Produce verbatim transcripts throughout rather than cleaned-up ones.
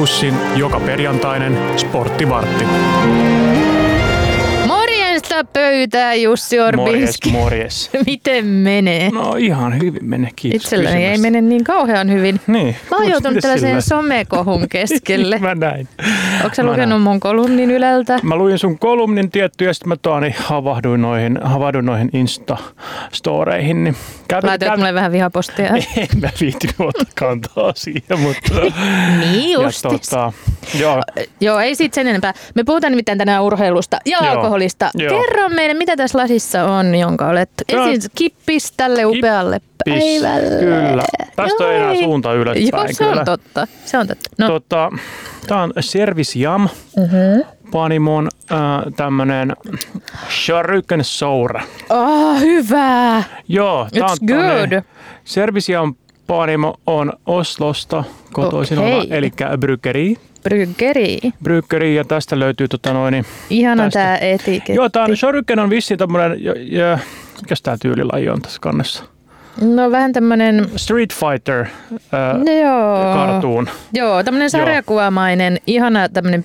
Hussin joka perjantainen Sporttivartti. Morjesta pöytää, Jussi Orbinski. Morjes, morjes. Miten menee? No ihan hyvin menee, kiitos. Itselläni ei mene niin kauhean hyvin. Niin. Mä oon joutunut tällaiseen somekohun keskelle. Mä näin. Onko sä lukenut näin. mun kolumnin Yleltä? Mä luin sun kolumnin tietty ja sitten mä toani havahduin noihin, havahduin noihin Insta-storeihin. Niin Laitoit kävin... mulle vähän vihapostia. En mä viitin ottaa kantaa siihen, mutta... niin justis. Tota, joo. joo, ei siitä sen enempää. Me puhutaan nimittäin tänään urheilusta ja joo. alkoholista. Joo. Kerro meille, mitä tässä lasissa on, jonka olet esiin kippis tälle upealle kippis. päivälle. Kyllä. Tästä joo, ei enää suunta ylöspäin. Joo, se kyllä. on totta. Se on totta. No. Tota, tää on Service Jam. Uh-huh. Panimon äh, tämmönen Sharuken Soura. Oh, hyvä. Joo, tää on It's good. Service Jam Panimo on Oslosta kotoisin okay. oleva, eli Bryggeri. Bryggeri. Bryggeri, ja tästä löytyy tota noin... Ihana tästä. tää etiketti. Joo, tää on, Sharuken on vissiin tämmönen, ja, ja, mikäs tää tyylilaji on tässä kannessa? No vähän tämmönen... Street Fighter äh, no, joo. cartoon. Joo, tämmönen sarjakuvamainen, ihana tämmönen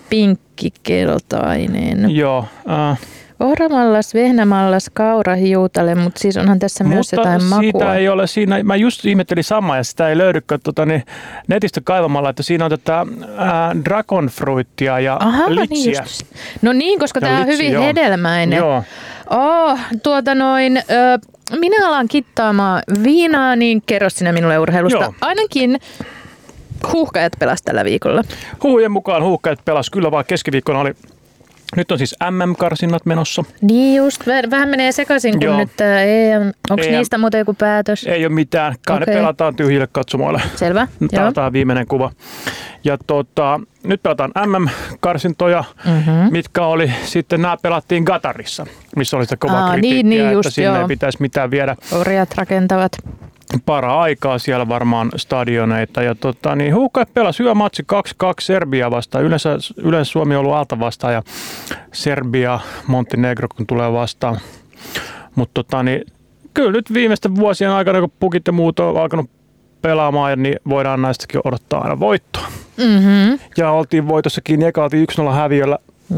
pinkkikeltainen. Joo. Äh. Ohramallas, vehnämallas, kaura, hiutale, mutta siis onhan tässä mutta myös jotain makua. Mutta siitä ei ole siinä, mä just ihmettelin samaa ja sitä ei löydykään tota, niin netistä kaivamalla, että siinä on tätä ää, dragon fruittia ja Aha, litsiä. Niin no niin, koska tämä on hyvin joo. hedelmäinen. Joo. Oh, tuota noin, ö, minä alan kittaamaan viinaa, niin kerro sinä minulle urheilusta. Joo. Ainakin Huuhkajat pelasi tällä viikolla. Huhujen mukaan Huuhkajat pelasi, kyllä vaan keskiviikkona oli. Nyt on siis M M-karsinnat menossa. Niin just, vähän menee sekaisin, kun joo. nyt E M, onko E M, niistä muuten joku päätös? Ei ole mitään, kai okay. ne pelataan tyhjille katsomoille. Selvä, Tämä joo. on viimeinen kuva. Ja tota, nyt pelataan M M-karsintoja, mm-hmm. mitkä oli sitten, nämä pelattiin Qatarissa, missä oli sitä kovaa Aa, kritiikkiä, niin, niin, että just, sinne joo. ei pitäisi mitään viedä. Orjat rakentavat. Para-aikaa siellä varmaan stadioneita. Ja tota, niin Huuhkajat pelasi hyvä matsi kaksi kaksi Serbia vastaan. Yleensä, yleensä Suomi on ollut alta vastaan ja Serbia, Montenegro kun tulee vastaan. Mutta tota, niin, kyllä nyt viimeisten vuosien aikana, kun pukit ja muut on alkanut pelaamaan, niin voidaan näistäkin odottaa aina voittoa. Mm-hmm. Ja oltiin voitossakin, eka oltiin yksi nolla häviöllä.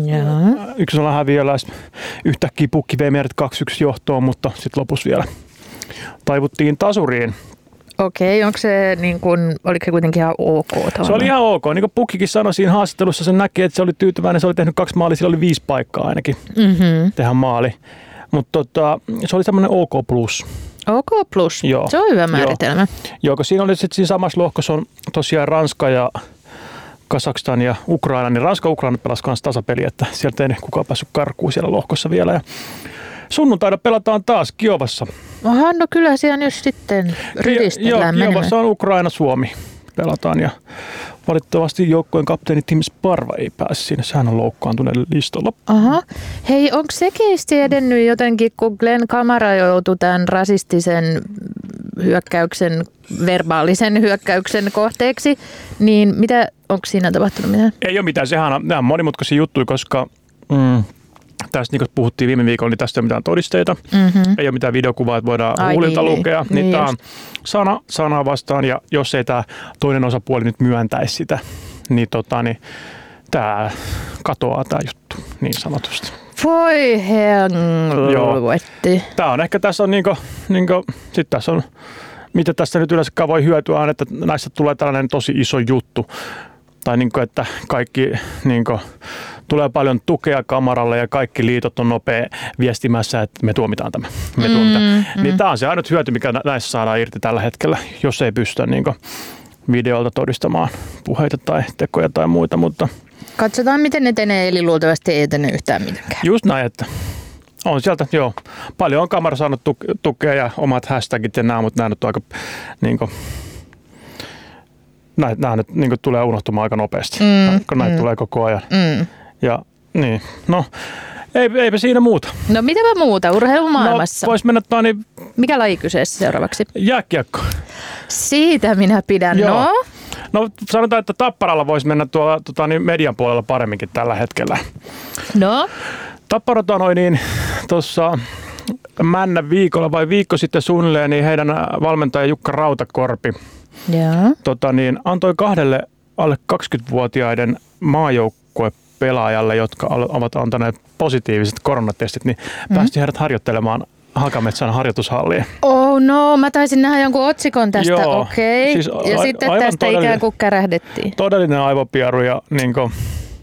yksi nolla häviöllä. Yhtäkkiä pukki vei meidät kaksi yksi johtoon, mutta sitten lopussa vielä taivuttiin tasuriin. Okei, onko se niin kuin, oliko se kuitenkin ihan ok? Tavallaan? Se oli ihan ok. Niin kuin Pukkikin sanoi siinä haastattelussa, sen näki, että se oli tyytyväinen. Se oli tehnyt kaksi maalia, sillä oli viisi paikkaa ainakin mm-hmm. tehdä maali. Mutta tota, se oli semmoinen OK plus. OK plus, joo. Se on hyvä määritelmä. Joo, joo kun siinä oli sitten siinä samassa lohkossa on tosiaan Ranska ja Kazakstan ja Ukraina, niin Ranska ja Ukraina pelasi kanssa tasapeli, että sieltä ei kukaan päässyt karkuun siellä lohkossa vielä. Ja sunnuntaina pelataan taas Kiovassa. Aha, no kyllä siellä nyt sitten rytistellään Joo, Kiovassa on Ukraina-Suomi. Pelataan ja valitettavasti joukkojen kapteeni Tim Sparva ei pääse sinne. Sehän on loukkaantuneelle listalla. Aha. Hei, onko se keisti edennyt jotenkin, kun Glenn Kamara joutui tämän rasistisen hyökkäyksen, verbaalisen hyökkäyksen kohteeksi, niin mitä, onko siinä tapahtunut mitään? Ei ole mitään. Sehän on, nämä on monimutkaisia juttuja, koska... Mm, tästä, niin kuin puhuttiin viime viikolla, niin tästä ei ole mitään todisteita. Mm-hmm. Ei ole mitään videokuvaa, että voidaan Ai huulilta niin, lukea. niin, niin niin tämä on sana, sana vastaan, ja jos ei tämä toinen osapuoli nyt myöntäisi sitä, niin, tota, niin tämä katoaa tämä juttu niin sanotusti. Voi helvetti. Tämä on ehkä tässä on niinku, niinku, sit tässä on, mitä tästä nyt yleensäkään voi hyötyä on, että näistä tulee tällainen tosi iso juttu. Tai niinku, että kaikki niinku, tulee paljon tukea Kamaralle ja kaikki liitot on nopea viestimässä, että me tuomitaan tämä. Me mm, tuomitaan. Mm. Niin tämä on se ainut hyöty, mikä näissä saadaan irti tällä hetkellä, jos ei pystytä niinku videolta todistamaan puheita tai tekoja tai muita. Mutta katsotaan, miten etenee, eli luultavasti ei etene yhtään mitenkään. just näin, että on sieltä, joo. Paljon on Kamara saanut tukea ja omat hashtagit ja nämä, mutta nämä nyt aika niinku... Näitä, nämä nyt niin tulee unohtumaan aika nopeasti, mm, kun näitä mm. tulee koko ajan. Mm. Ja niin, no ei, eipä siinä muuta. No mitäpä muuta urheilumaailmassa? No vois mennä tuo niin... Mikä laji kyseessä seuraavaksi? Jääkiekko. Siitä minä pidän, Joo. no. No sanotaan, että Tapparalla voisi mennä tuolla tota, niin median puolella paremminkin tällä hetkellä. No? Tappara noin niin tuossa männä viikolla vai viikko sitten suunnilleen, niin heidän valmentaja Jukka Rautakorpi Jaa. Tota, niin, antoi kahdelle alle kaksikymmentävuotiaiden maajoukkuepelaajalle, jotka ovat antaneet positiiviset koronatestit, niin mm-hmm. päästiin heidät harjoittelemaan Hakametsän harjoitushalliin. Oh no, mä taisin nähdä jonkun otsikon tästä, okei. Okay. Siis ja a- sitten tästä ikään kuin kärähdettiin. Todellinen aivopieru ja niin kuin,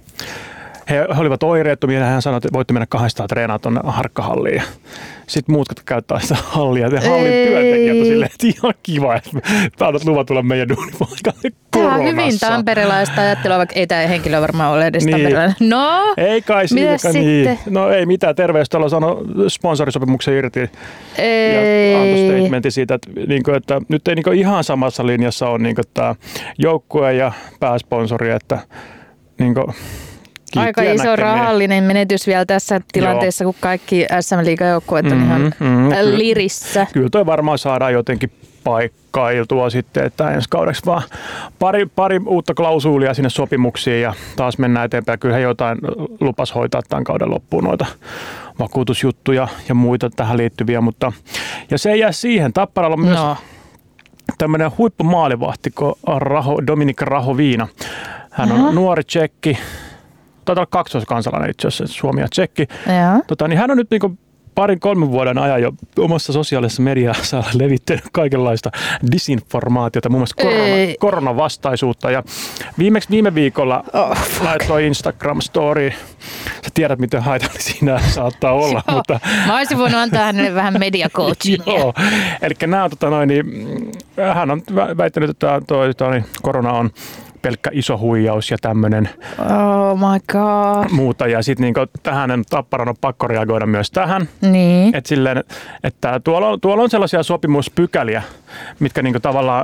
he olivat oireettomia ja hän sanoi, että voitte mennä kahdestaan treenaa tuonne harkkahalliin. Sitten muut, jotka käyttää sitä hallia ja hallin työntekijät on silleen, että ihan kiva, että taidot luva tulla meidän duunipaikalle koronassa. Tämä on hyvin tamperelaista ajattelua, vaikka ei tämä henkilö varmaan ole edes niin. tamperelainen. No, ei kai siinäkään niin. No ei mitään, Terveystalo sanoi sponsorisopimuksen irti ei. ja antoi statementin siitä, että, niin kuin, että nyt ei niin kuin ihan samassa linjassa ole niin kuin tämä joukkue ja pääsponsori, että niin kuin, aika iso näkemiä. Rahallinen menetys vielä tässä tilanteessa, Joo. kun kaikki S M-liigajoukkueet on mm-hmm, ihan mm, lirissä. Kyllä toi varmaan saadaan jotenkin paikkailtua sitten, että ensi kaudeksi vaan pari, pari uutta klausuulia sinne sopimuksiin ja taas mennään eteenpäin. Kyllä he jotain lupas hoitaa tämän kauden loppuun noita vakuutusjuttuja ja muita tähän liittyviä, mutta ja se ei jää siihen. Tapparalla on myös no. tämmöinen huippumaalivahti, Raho, Dominik Rahoviina. Hän on uh-huh. nuori tsekki. Taitaa olla kaksoiskansalainen itse asiassa, Suomi ja Tsekki. Tota, niin hän on nyt niinku parin kolmen vuoden ajan jo omassa sosiaalisessa mediassa levittänyt kaikenlaista disinformaatiota, muun muassa korona, koronavastaisuutta. Ja viimeksi viime viikolla oh, laittoi Instagram-story. Sä tiedät, miten haitallinen siinä saattaa olla. Joo, mutta mä olisin voinut antaa hänelle vähän mediacoachingia. Joo, eli nämä, tota, noin, niin, hän on väittänyt, että toi, toi, korona on pelkkä iso huijaus ja tämmöinen oh my god. muuta. Ja sitten niinku tähän Tapparan on pakko reagoida myös tähän. Niin. Että silleen, että tuolla on, tuolla on sellaisia sopimuspykäliä, mitkä niinku tavallaan,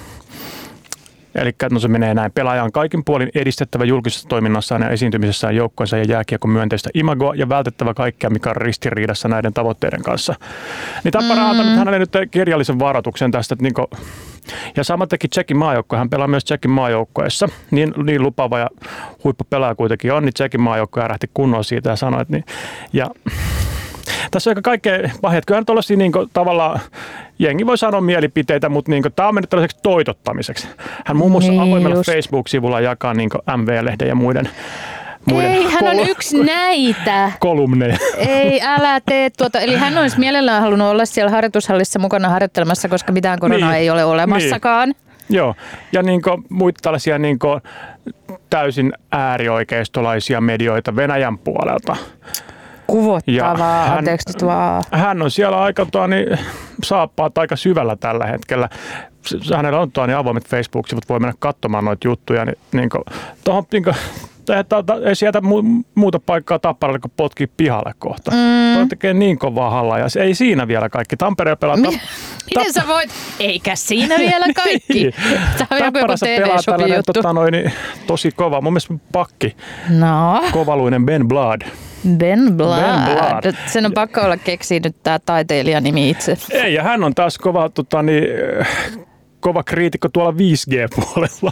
eli no se menee näin, pelaaja on kaikin puolin edistettävä julkisessa toiminnassaan ja esiintymisessään joukkueensa ja jääkiekon myönteistä imagoa ja vältettävä kaikkea, mikä on ristiriidassa näiden tavoitteiden kanssa. Niin Tappara on antanut hänelle nyt kirjallisen varoituksen tästä, että niinku, ja sama teki Tsekin maajoukkoja, hän pelaa myös Tsekin maajoukkoessa, niin, niin lupaava ja huippupelaaja kuitenkin on, niin Tsekin maajoukkoja lähti kunnolla siitä ja sanoi, että niin, ja tässä on aika kaikkea paheet. Kyllähän tuollaisia niin tavallaan, jengi voi sanoa mielipiteitä, mutta niin tämä on mennyt tällaiseksi toitottamiseksi. Hän muun muassa niin avoimella just Facebook-sivulla jakaa niin M V-lehden ja muiden Muiden ei, hän kol- on yksi näitä. Kolumneja. Ei, älä tee tuota. Eli hän olisi mielellään halunnut olla siellä harjoitushallissa mukana harjoittelemassa, koska mitään koronaa niin ei ole olemassakaan. Niin. Joo, ja niin kuin muita tällaisia niin kuin täysin äärioikeistolaisia medioita Venäjän puolelta. Kuvottavaa, hän, anteeksi nyt vaan. Hän on siellä aika tuoni, saappaat aika syvällä tällä hetkellä. Hänellä on tuoni avoimet Facebook-sivut, voi mennä katsomaan noita juttuja. Niin, niin kuin, tohon, niin kuin, ei sieltä muuta paikkaa Tapparalle, kun potkii pihalle kohta. Mm. Toi tekee niin kovaa hallaa ja ei siinä vielä kaikki. Tampereen pelaa... Mi- Miten sä voit? Eikä siinä vielä kaikki. Tämä on joku Tapparassa T V-shopin-juttu. Tota, noin, tosi kova. Mun mielestä pakki. No. Kovaluinen Ben Blood. Ben Blood. Ben Blood. Sen on pakko olla keksinyt tämä taiteilijanimi itse. Ei, ja hän on taas kova, tota, niin, kova kriitikko tuolla viisi G-puolella.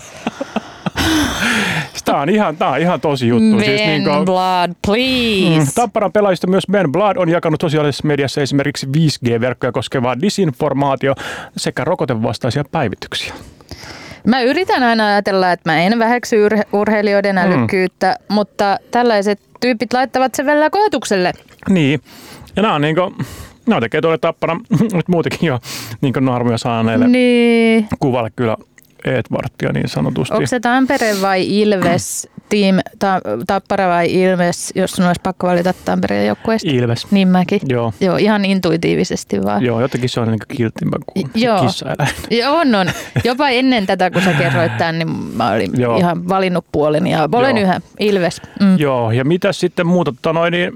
Tämä on ihan, tämä on ihan tosi juttu. Ben siis niin kuin, Blood, please. Mm, Tapparan pelaajista myös Ben Blood on jakanut sosiaalisessa mediassa esimerkiksi viisi G-verkkoja koskevaa disinformaatio sekä rokotevastaisia päivityksiä. Mä yritän aina ajatella, että mä en väheksy urhe- urheilijoiden älykkyyttä, mm. mutta tällaiset tyypit laittavat sen välillä koetukselle. Niin, ja nämä on niin kuin, nämä tekee tuolle Tapparan, nyt muutenkin jo niin kuin narmia saaneille niin kuvalle kyllä Edvardia niin sanotusti. Onko se Tampere vai Ilves, team, ta, Tappara vai Ilves, jos sun olisi pakko valita Tampereen joukkueesta? Ilves. Niin mäkin. Joo. Joo, ihan intuitiivisesti vaan. Joo, jotenkin se on niin kuin kiltimpä kuin kissaeläin. Joo, on, on. Jopa ennen tätä, kun sä kerroit tämän, niin mä olin Joo. ihan valinnut puoleni ja olen Joo. yhä Ilves. Mm. Joo, ja mitä sitten muuta? Noin, niin,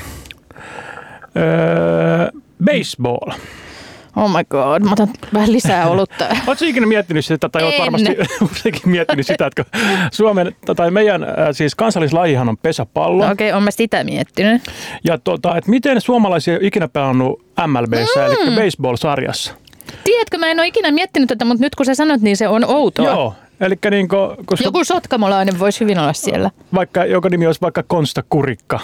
öö, baseball. Oh my god, mä otan vähän lisää olutta. Oletko ikinä miettinyt sitä, tai olet varmasti useinkin miettinyt sitä, että Suomen, tai meidän siis kansallislajihan on pesäpallo. No okei, okay, on mä sitä miettinyt. Ja tota, että miten suomalaisia on ikinä pelannut M L B:ssä, mm. eli baseball-sarjassa? Tiedätkö, mä en ole ikinä miettinyt tätä, mutta nyt kun sä sanot, niin se on outoa. Joo. Elikkä niinku, koska joku sotkamolainen voisi hyvin olla siellä. Vaikka, joka nimi olisi vaikka Konsta Kurikka.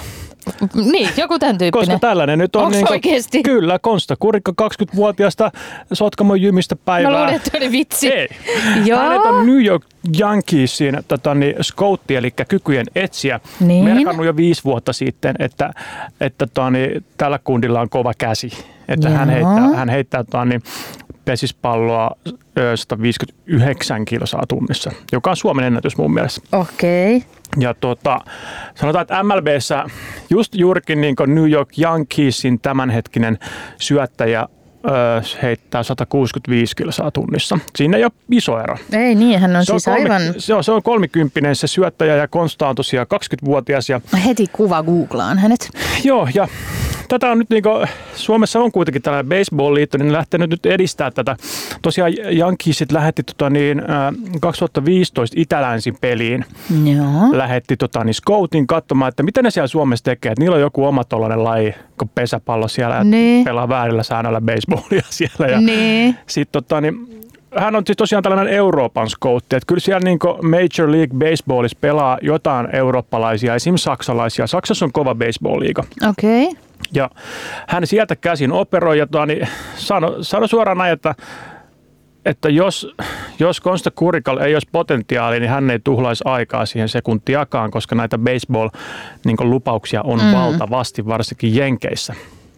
Niin, joku tämän tyyppinen. Koska tällainen nyt on... Onko niin oikeasti? Kyllä, Konsta Kurikka, kaksikymmentävuotiaasta Sotkamon jymistä päivää. Mä luulin, että oli vitsi. Ei. Joo. Hänet on New York Yankeesin tota, niin, scoutti, eli kykyjen etsijä, niin. merkannut jo viisi vuotta sitten, että, että tota, niin, tällä kundilla on kova käsi. Että hän heittää, hän heittää tota, niin, pesispalloa sata viisikymmentäyhdeksän kilsaa tunnissa, joka on Suomen ennätys mun mielestä. Okei. Okay. Ja tota, sanotaan, että M L B:ssä just juurikin niin kuin New York Yankeesin tämänhetkinen syöttäjä öö, heittää sata kuusikymmentäviisi kilsaa tunnissa. Siinä ei ole iso ero. Ei niin, hän on se siis on kolme, aivan... Se on, se on kolmikymppinen se syöttäjä ja Konsta on tosiaan kaksikymmentävuotias. Ja... Heti kuva googlaan hänet. Joo, ja tätä on nyt niin kuin, Suomessa on kuitenkin tällainen baseball-liitto, niin ne lähtenyt nyt edistää tätä. Tosiaan Yankeesit lähetti tota, niin, kaksituhattaviisitoista Itälänsin peliin. Joo. Lähetti tota, niin, scoutin katsomaan, että mitä ne siellä Suomessa tekee. Että niillä on joku oma tollainen laji, kun pesäpallo siellä ja niin. pelaa väärillä säännöillä baseballia siellä. Ja niin. sit, tota, niin, hän on siis tosiaan tällainen Euroopan scoutti, että kyllä siellä niin Major League Baseballissa pelaa jotain eurooppalaisia, esimerkiksi saksalaisia. Saksassa on kova baseball-liiga. Okei. Okay. Ja hän sieltä käsin operoi ja tuo, niin sano, sano suoraan näin, että, että jos, jos Konsta Kurikalla ei olisi potentiaalia, niin hän ei tuhlaisi aikaa siihen sekuntiakaan, koska näitä baseball-lupauksia on mm. valtavasti, varsinkin Jenkeissä.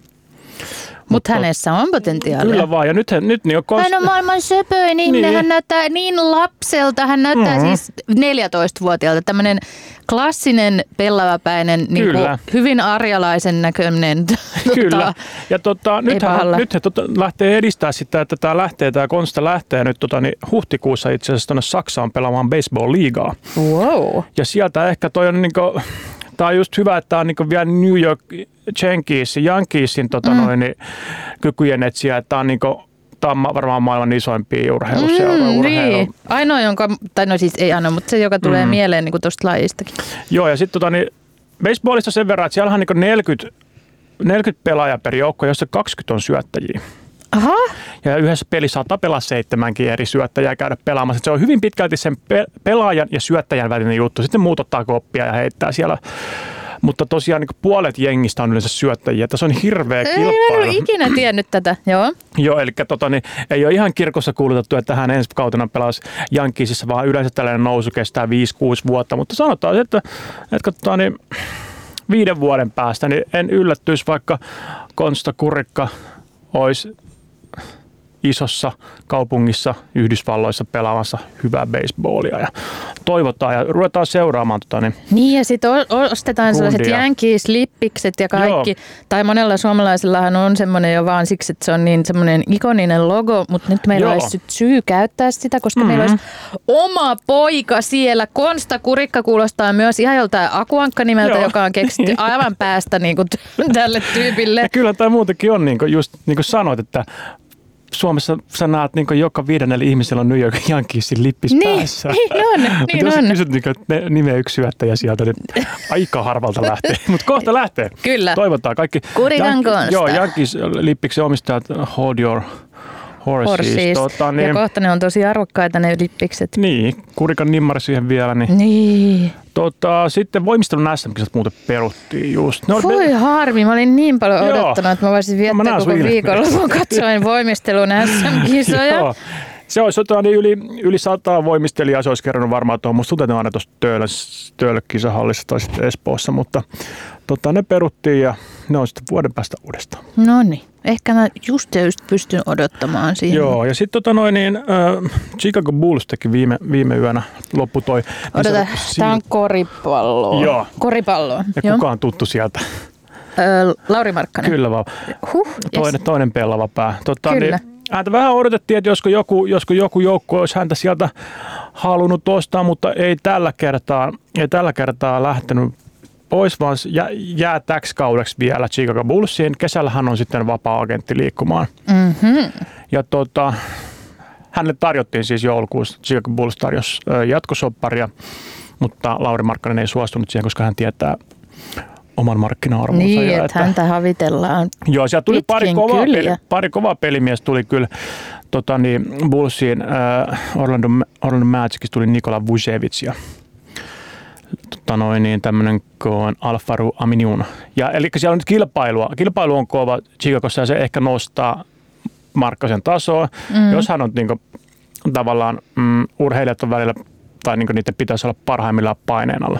Mutta hänessä on potentiaalia. Kyllä vaan. Ja nyt, nyt niin on Konsta... Hän on maailman söpöin ihminen. Niin. Hän näyttää niin lapselta. Hän näyttää mm-hmm. siis neljätoistavuotiaalta. Tämmöinen klassinen pellavapäinen, niin kuin hyvin arjalaisen näköinen. Kyllä. Ja tota, nyt hän, nyt he tota, lähtee edistää sitä, että tämä lähtee, tämä Konsta lähtee nyt tota, niin huhtikuussa itse asiassa tuonne Saksaan pelaamaan baseball-liigaa. Wow. Ja sieltä ehkä toi on niinku... Tämä on just hyvä, että tämä on niin vielä New York Yankeesin, Yankeesin tota mm. noin, niin, kykyjen etsiä. Tämä on, niin kuin, tämä on varmaan maailman isoimpia urheiluseuroja. Mm, urheilu. Niin. Ainoa, jonka, tai no siis ei ainoa, mutta se, joka tulee mm. mieleen niin tuosta lajistakin. Joo, ja sitten tota, niin, baseballista sen verran, että siellä on niin neljäkymmentä, neljäkymmentä pelaajaa per joukko, jossa kaksikymmentä on syöttäjiä. Aha. Ja yhdessä pelissä saattaa pelaa seitsemänkin eri syöttäjää käydä pelaamassa. Se on hyvin pitkälti sen pe- pelaajan ja syöttäjän välinen juttu. Sitten muut ottaa koppia ja heittää siellä. Mutta tosiaan niin puolet jengistä on yleensä syöttäjiä. Tässä on hirveä kilpailu. En ole ikinä tiennyt tätä, joo. Joo, eli tota, niin, ei ole ihan kirkossa kuulutettu, että hän ensi kautena pelasi Yankeesissa, vaan yleensä tällainen nousu kestää viisi kuusi vuotta. Mutta sanotaan, että, että tota, niin, viiden vuoden päästä niin en yllättyisi, vaikka Konsta Kurikka olisi isossa kaupungissa Yhdysvalloissa pelaamassa hyvää baseballia ja toivotaan ja ruvetaan seuraamaan tota niin. Niin ja sitten ostetaan kundia. Sellaiset Yankees-lippikset ja kaikki. Joo. Tai monella suomalaisillahan on semmoinen jo vaan siksi, että se on niin semmoinen ikoninen logo, mutta nyt meillä Joo. olisi syy käyttää sitä, koska mm-hmm. meillä olisi oma poika siellä. Konsta Kurikka kuulostaa myös ihan joltain Akuankka-nimeltä, Joo. joka on keksitty aivan päästä niin kuin tälle tyypille. Ja kyllä tämä muutenkin on, niin kuin just niin kuin sanoit, että Suomessa sä näet niin joka viidennellä ihmisellä on New York Yankeesin lippis niin, päässä. Niin on, niin jos on. Jos kysyt niin nimeä yksi syöttäjä sieltä, niin aika harvalta lähtee. Mutta kohta lähtee. Kyllä. Toivotaan kaikki. Kurikan Konsta. Joo, Yankees lippiksen omistajat Hold Your Horses. Horses. Tota, niin, ja kohta ne on tosi arvokkaita ne lippikset. Niin, Kurikan nimmari siihen vielä. Niin. niin. Tota, sitten voimistelun S M-kisat muuten peruttiin just. No, Voi me... harmi, mä olin niin paljon odottanut, että mä voisin viettää no, koko viikonlopun katsoin voimistelun S M-kisoja. Joo. Se olisi niin yli, yli sata voimistelijaa, se olisi kerronut varmaan tuohon. Musta tuntuu, aina tuossa Töölö-kisahallissa tai sitten Espoossa, mutta tota, ne peruttiin ja ne on sitten vuoden päästä uudestaan. No niin, ehkä mä just just pystyn odottamaan siihen. Joo, ja sitten tota noin, niin, äh, Chicago Bulls teki viime, viime yönä loppu toi. Odota, tämä on koripalloa. Joo. Koripalloa. Ja Joo. kuka on tuttu sieltä? Öö, Lauri Markkanen. Kyllä vaan. Huh, toinen, yes. toinen pelava pää. Tota, Kyllä. Niin, häntä vähän odotettiin, että josko joku, josko joku joukko olisi häntä sieltä halunnut ostaa, mutta ei tällä kertaa, ei tällä kertaa lähtenyt pois, vaan jää, jää täksi kaudeksi vielä Chicago Bullsiin. Kesällähän on sitten vapaa-agentti liikkumaan. Mm-hmm. Ja tota, hänelle tarjottiin siis joulukuussa, Chicago Bulls tarjosi jatkosopparia, mutta Lauri Markkanen ei suostunut siihen, koska hän tietää oman markkina-arvonsa. Niin, ja, että häntä havitellaan. Joo, siellä tuli pari kovaa, peli, pari kovaa pelimies tuli kyllä tota niin, Bullsiin, äh, Orlando, Orlando Magicista tuli Nikola Vucevic ja totta noin, niin tämmöinen kuin Alfaru Aminiun. Ja eli siellä on nyt kilpailua. Kilpailu on kova Chicagossa ja se ehkä nostaa Markkasen tasoa. Mm. Jos hän on niin kuin, tavallaan mm, urheilijat on välillä, tai niin kuin niiden pitäisi olla parhaimmillaan paineen alla.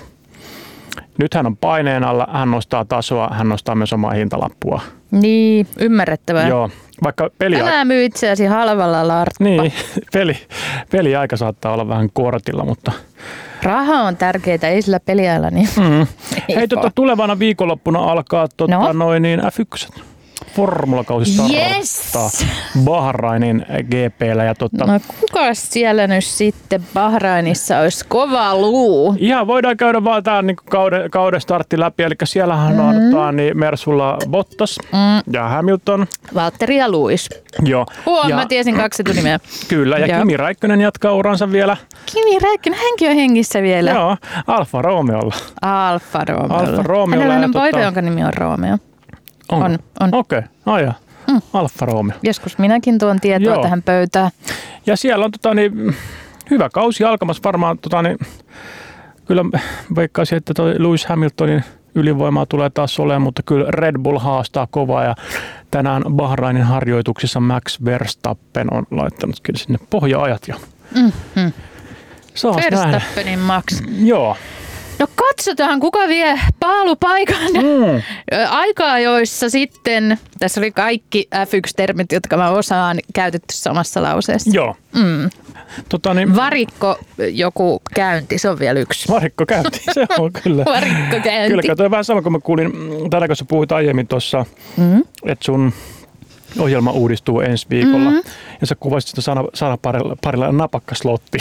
Nyt hän on paineen alla, hän nostaa tasoa, hän nostaa myös omaa hintalappua. Niin, ymmärrettävää. Joo, vaikka peli... Älä myy itseäsi halvalla, Larppa. Niin, peli, peliaika saattaa olla vähän kortilla, mutta... Raha on tärkeää, ei sillä peliajalla. Niin. Mm. Hei, tota, tulevana viikonloppuna alkaa tota, no? noin niin F yksi. Formulakausi starttaa yes! Bahrainin G P:llä. Ja tota, no kuka siellä nyt sitten Bahrainissa olisi kova luu? Ihan voidaan käydä vaan tämän niin kauden, kauden startti läpi. Eli siellähän mm. on tää, niin Mersulla Bottas mm. ja Hamilton. Valtteri ja Lewis. Joo. Huom, ja, mä tiesin kaksi etunimeä. Kyllä, ja, ja Kimi Räikkönen jatkaa uransa vielä. Kimi Räikkönen, hänkin on hengissä vielä. Joo, Alfa Romeolla. Alfa Romeolla. Alfa Romeolla. Hänellä on poika, tota... jonka nimi on Romeo. On, on. on. Okei, okay. oh, ja. mm. Alfa Romeo. Joskus minäkin tuon tietoa Joo. tähän pöytään. Ja siellä on tota, niin, hyvä kausi alkamassa varmaan. Tota, niin, kyllä veikkaisin, että toi Lewis Hamiltonin ylivoimaa tulee taas olemaan, mutta kyllä Red Bull haastaa kovaa. Ja tänään Bahrainin harjoituksissa Max Verstappen on laittanut kyllä sinne pohja-ajat jo. Mm-hmm. Verstappenin Max. Joo. No katsotaan, kuka vie paalupaikan. Mm. Aika-ajoissa sitten, tässä oli kaikki F yksi-termit, jotka mä osaan, käytetty samassa lauseessa. Joo. Mm. Tota, niin... Varikko joku käynti, se on vielä yksi. Varikko käynti, se on kyllä. Varikko käynti. Kyllä, katsoin vähän sama, kun mä kuulin, tänään kun sä puhuit aiemmin tuossa, mm. että sun ohjelma uudistuu ensi viikolla. Mm-hmm. Ja sä kuvasit sitä sana, sanaparilla parilla napakkaslotti.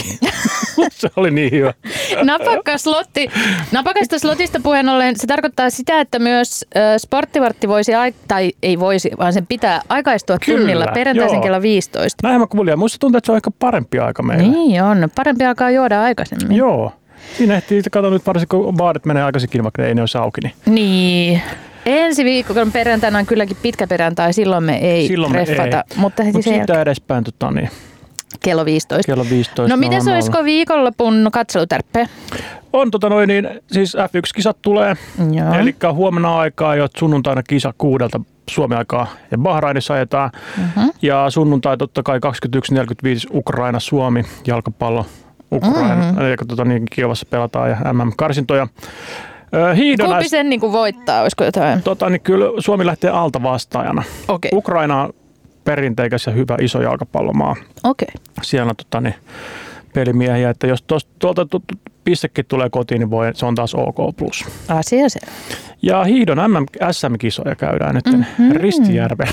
Se oli niin hyvä. Napakkaslotti. Napakasta slotista puheen ollen, se tarkoittaa sitä, että myös äh, sporttivartti voisi, tai ei voisi, vaan sen pitää aikaistua Kyllä, tunnilla perjantaisin kello viisitoista. Näin mä kuulin. Ja musta tuntuu, että se on ehkä parempi aika meillä. Niin on. Parempi alkaa juoda aikaisemmin. Joo. Siinä ehtii, kato nyt varsinkin, kun baarit menee aikaisinkin, vaikka ne ei ne olisi auki. Niin. niin. Ensi viikon perjantaina on kylläkin pitkä perjantai, silloin me ei silloin treffata. Me ei. Mutta heti Mut sen siitä edespäin tota, niin. Kello viisitoista. Kello viisitoista. No miten se olisiko viikonlopun katselutärppejä? On tota noin, niin siis F yksi-kisat tulee. Eli huomenna aikaa jo sunnuntaina kisa kuudelta Suomen aikaa ja Bahrainissa ajetaan. Mm-hmm. Ja sunnuntai totta kai kaksikymmentäyksi neljäkymmentäviisi Ukraina Suomi jalkapallo Ukraina. Mm-hmm. Eli tota niin Kiovassa pelataan ja M M-karsintoja. Hiidon Kumpi sen niin kuin voittaa, olisiko jotain? Tota, niin kyllä Suomi lähtee alta vastaajana. Okay. Ukraina on perinteikäs ja hyvä iso jalkapallomaa. Okay. Siellä on tota, niin, pelimiehiä, että jos tosta, tuolta pistekin tulee kotiin, niin voi, se on taas OK plus. Asia se. Ja hiidon M M S M-kisoja käydään nyt mm-hmm. Ristijärvellä.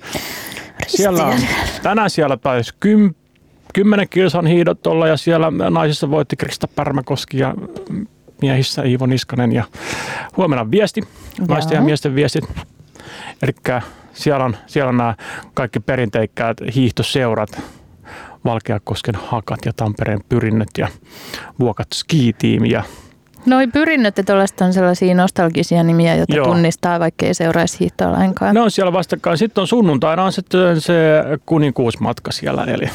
Siellä on, tänään siellä taisi kym, kymmenen kilsan hiidot olla ja siellä naisissa voitti Krista Pärmäkoski ja miehissä Iivo Niskanen ja huomenna viesti, Jaa. naisten ja miesten viestit. Elikkä siellä on, siellä on nämä kaikki perinteikkäät hiihtoseurat, Valkeakosken Hakat ja Tampereen Pyrinnöt ja Vuokat Ski-tiimi. Ja noi Pyrinnöt ja tuollaista on sellaisia nostalgisia nimiä, joita Joo. tunnistaa, vaikka ei seuraisi hiihtoa lainkaan. Ne on siellä vastakkain. Sitten on sunnuntaina on sitten se kuninkuusmatka siellä. Eli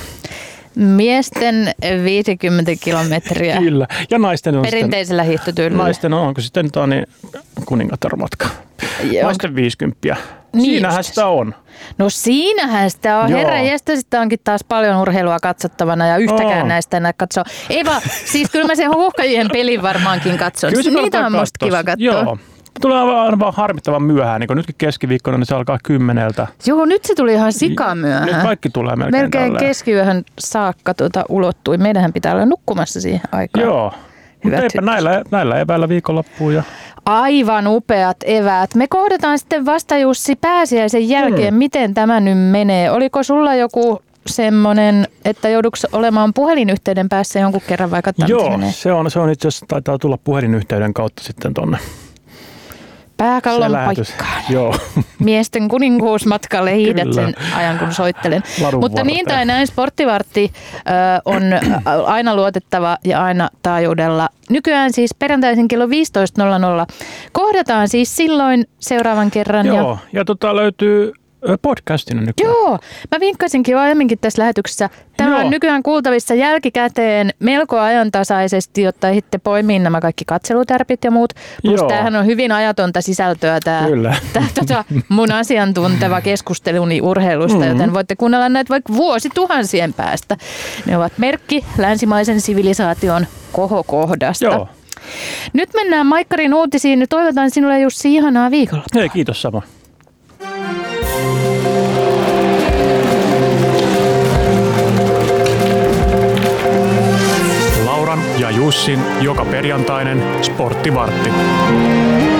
miesten viisikymmentä kilometriä. Kyllä. Ja naisten on perinteisellä hiihtotyylillä. Naisten on, onko sitten niin kuningatarmatka. Joo. Naisten viisikymmentä. Niin siinähän just. sitä on. No siinähän sitä on. Joo. Herra jästä, sitä onkin taas paljon urheilua katsottavana ja yhtäkään oh. näistä enää katsoa. Ei vaan, siis kyllä mä sen huuhkajien pelin varmaankin katson. Niitä on musta kiva katsoa. Joo. Tulee aina vaan harmittavan myöhään, niin kun nytkin keskiviikkona, niin se alkaa kymmeneltä. Joo, nyt se tuli ihan sikamyöhään. Nyt kaikki tulee melkein Melkein tälleen. Keskiyöhön saakka tuota ulottui. Meidänhän pitää olla nukkumassa siihen aikaan. Joo, mutta eipä näillä, näillä eväillä viikonloppuun. Ja aivan upeat eväät. Me kohdataan sitten vasta Jussi Pääsiäisen jälkeen, hmm. miten tämä nyt menee. Oliko sulla joku semmoinen, että jouduiko olemaan puhelinyhteyden päässä jonkun kerran vai katsotaan? Joo, se on, se on itse asiassa taitaa tulla puhelinyhteyden kautta sitten tonne pääkallon paikkaan. Joo. Miesten kuninkuusmatkalle hiihdät sen ajan, kun soittelen. Ladun Mutta varten. niin tai näin, Sporttivartti äh, on aina luotettava ja aina taajuudella. Nykyään siis perjantaisin kello viisitoista nolla nolla. Kohdataan siis silloin seuraavan kerran. Joo, ja, ja tota löytyy podcastina nykyään. Joo, mä vinkkaisinkin jo aiemminkin tässä lähetyksessä. Tämä Joo. on nykyään kuultavissa jälkikäteen melko ajantasaisesti, jotta ehditte poimia nämä kaikki katselutärpit ja muut. Plus Joo. tämähän on hyvin ajatonta sisältöä tämä, tämä tota, mun asiantunteva keskusteluni urheilusta, mm-hmm. joten voitte kuunnella näitä vaikka vuosituhansien päästä. Ne ovat merkki länsimaisen sivilisaation kohokohdasta. Joo. Nyt mennään Maikkarin uutisiin. Toivotan sinulle Jussi ihanaa viikonloppua. Hei, kiitos sama. Lauran ja Jussin joka perjantainen sporttivartti.